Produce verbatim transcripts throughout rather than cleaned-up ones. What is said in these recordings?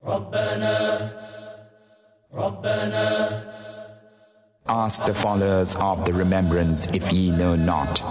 Ask the followers of the remembrance if ye know not.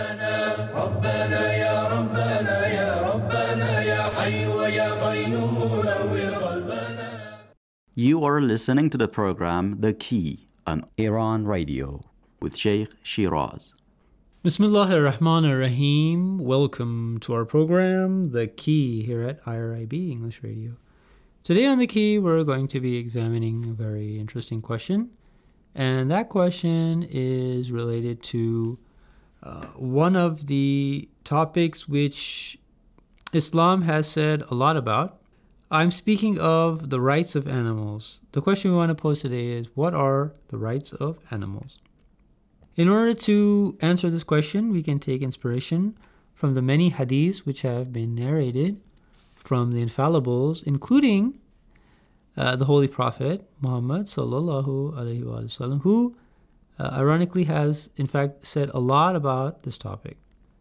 You are listening to the program The Key on Iran Radio with Sheikh Shiraz. Bismillahir Rahmanir Rahim. Welcome to our program, The Key, here at I R I B English Radio. Today on The Key, we're going to be examining a very interesting question. And that question is related to uh, one of the topics which Islam has said a lot about. I'm speaking of the rights of animals. The question we want to pose today is, what are the rights of animals? In order to answer this question, we can take inspiration from the many hadiths which have been narrated from the infallibles, including uh, the Holy Prophet Muhammad sallallahu alaihi wasallam, who uh, ironically has in fact said a lot about this topic.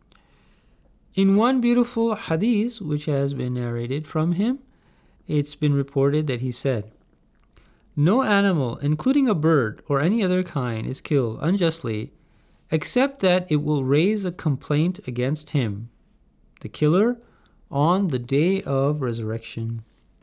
In one beautiful hadith which has been narrated from him, it's been reported that he said, "No animal, including a bird or any other kind, is killed unjustly, except that it will raise a complaint against him, the killer, on the day of resurrection."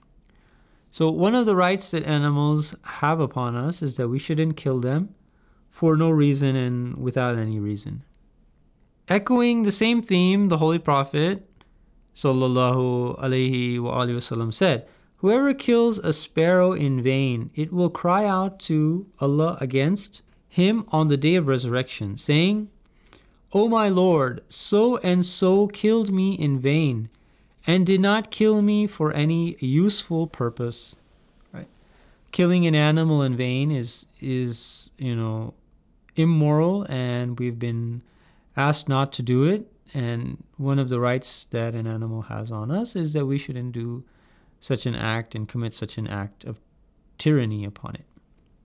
So one of the rights that animals have upon us is that we shouldn't kill them for no reason and without any reason. Echoing the same theme, the Holy Prophet sallallahu alaihi wa alihi wasallam said, "Whoever kills a sparrow in vain, it will cry out to Allah against him on the day of resurrection, saying, 'O my Lord, so and so killed me in vain, and did not kill me for any useful purpose.'" Right? Killing an animal in vain is is you know immoral, and we've been asked not to do it. And one of the rights that an animal has on us is that we shouldn't do such an act and commit such an act of tyranny upon it.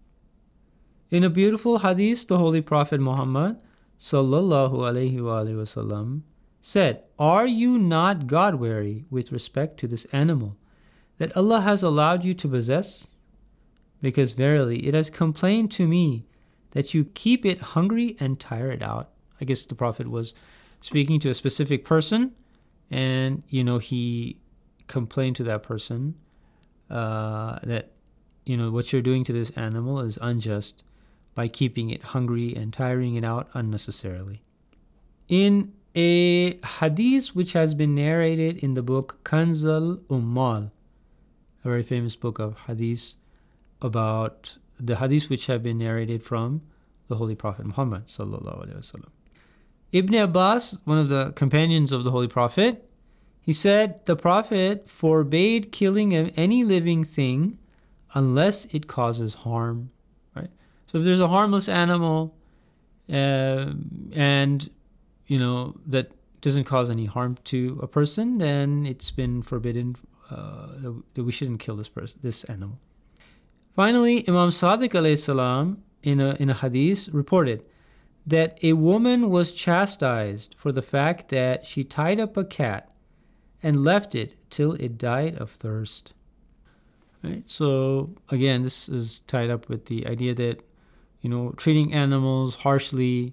In a beautiful hadith, the Holy Prophet Muhammad sallallahu alaihi wasallam said, "Are you not God-weary with respect to this animal that Allah has allowed you to possess? Because verily it has complained to me that you keep it hungry and tire it out." I guess the Prophet was speaking to a specific person, and you know he complained to that person uh, that you know what you're doing to this animal is unjust by keeping it hungry and tiring it out unnecessarily. In a hadith which has been narrated in the book Kanz al-Ummal, a very famous book of hadith about the hadiths which have been narrated from the Holy Prophet Muhammad sallallahu alaihi wasallam. Ibn Abbas, one of the companions of the Holy Prophet, he said, "The Prophet forbade killing of any living thing unless it causes harm." Right? So if there's a harmless animal uh, and you know that doesn't cause any harm to a person, then it's been forbidden uh, that we shouldn't kill this person, this animal. Finally, Imam Sadiq alayhi salam in a in a hadith reported that a woman was chastised for the fact that she tied up a cat and left it till it died of thirst. Right? So again, this is tied up with the idea that you know treating animals harshly,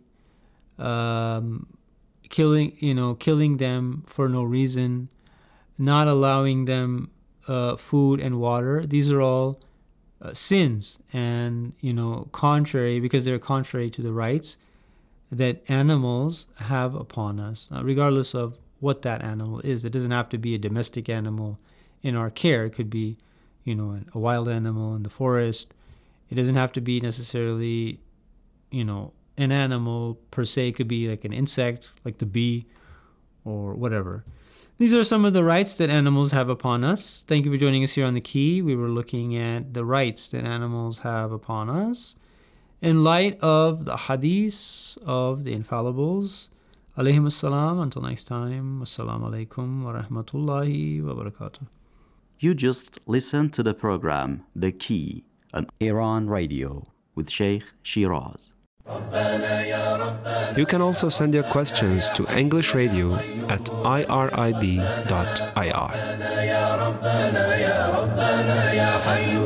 um, killing you know killing them for no reason, not allowing them uh, food and water. These are all uh, sins, and you know contrary because they're contrary to the rights that animals have upon us, uh, regardless of what that animal is. It doesn't have to be a domestic animal in our care. It could be, you know, a wild animal in the forest. It doesn't have to be necessarily, you know, an animal per se. It could be like an insect, like the bee, or whatever. These are some of the rights that animals have upon us. Thank you for joining us here on The Key. We were looking at the rights that animals have upon us in light of the hadiths of the infallibles. Alayhim assalam. Until next time, assalamu alaikum wa rahmatullahi wa barakatuh. You just listened to the program The Key on Iran Radio with Sheikh Shiraz. You can also send your questions to English Radio at I R I B dot I R. حي